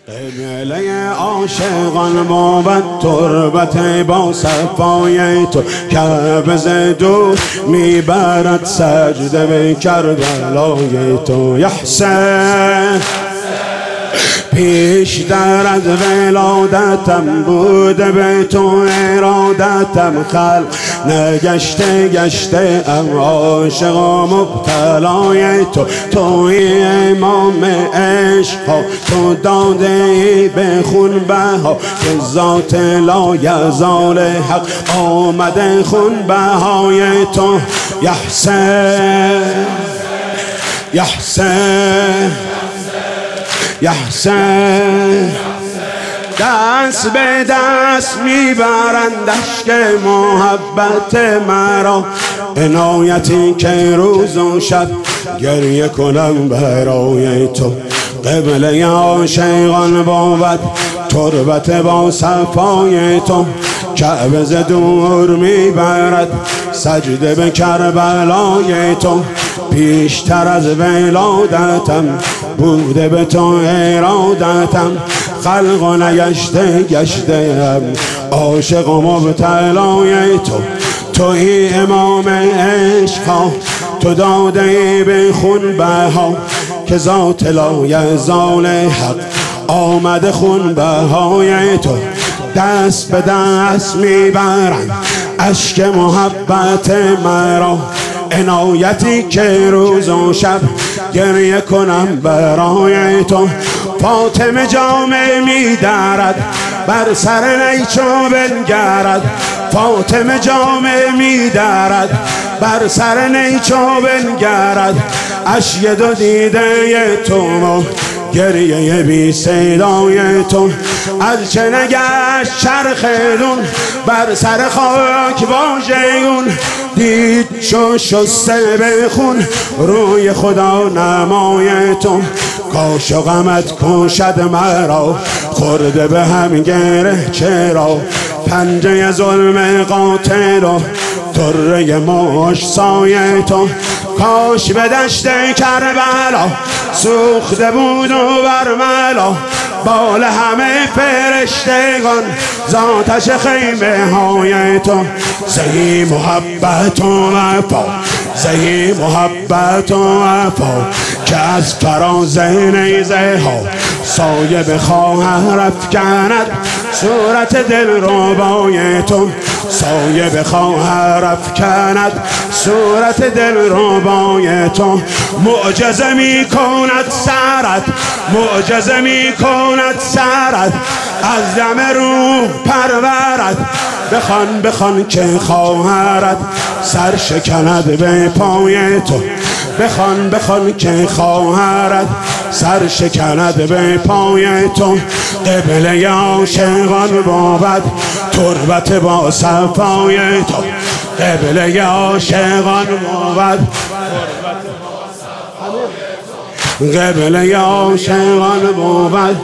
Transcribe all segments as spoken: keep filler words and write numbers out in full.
قبله عاشقان موبت تربت با صفای تو کعبه ز دور میبرد سجده به کربلای تو. یا حسین پیش در از ولادتم بوده به تو ارادتم، خلق نگشته گشته ام عاشق و مبتلای تو. توی امام عشق ها، تو داده ای به خون بها که ذات لایزال حق آمده خون بهای تو. یا حسین یا حسین یا حسین دست به دست میبرند اشک محبت مرا، عنایتی که روز و شب گریه کنم برای تو. قبله عاشقان بود تربت با صفای تو کعبه ز دور میبرد سجده به کربلای تو. پیشتر از ولادتم بوده به تو ارادتم، خلق و نگشته گشتم عاشق و مبتلای تو. توی امام عشق ها، تو داده ای به خون بها که ذات لایزال حق آمده خون بهای تو. دست به دست میبرند اشک محبت مرا، عنایتی که روز و شب گریه کنم برای تو. فاطمه جامه میدرد بر سر نیچو بنگرد، فاطمه جامه میدرد بر سر نیچو بنگرد. اشک دو دیده تو گریه بی صدای تو، از چه نگشت چرخ دون بر سر خاک واژگون. دید شو شسته به خون روی خدا نمای تو. کاش و غمت کشد مرا خورده به هم گره چرا، پنجه ظلم قاتل و طره مشت سایه تو. کاش به دشت کربلا سوخته بود و برملا بال همه فرشتگان ذاتش خیمه های تو. زهی محبت و وفا، زهی محبت و وفا که از فراز نیزه ها سایه به خواهر افکند صورت دل ربای تو. سایه به خواهر افکند صورت دل ربای تو. معجزه می کند سرت، معجزه می کند سرت، از دم روح پرورت. بخوان بخوان که خواهرت سر شکند به پای تو. بخوان بخوان که خواهرت سر شکند به پای تو. قبله عاشقان بود تربت با صفای تو. قبله عاشقان بود قبله عاشقان بود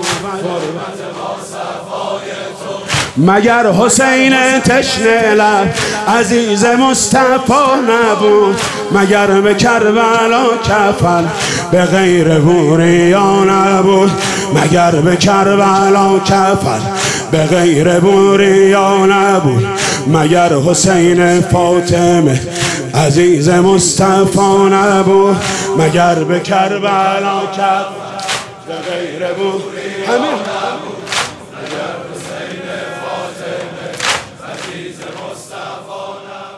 مگر حسین تشنه لب عزیز مصطفی نبود، مگر به کربلا کفن به غیر بوریا نبود، مگر به کربلا کفن به غیر بوریا نبود، مگر حسین فاطمه عزیز مصطفی نبود، مگر به کربلا کفن به غیر بوریا نبود. مگر حسین فاطمه عزیز مصطفی نبود.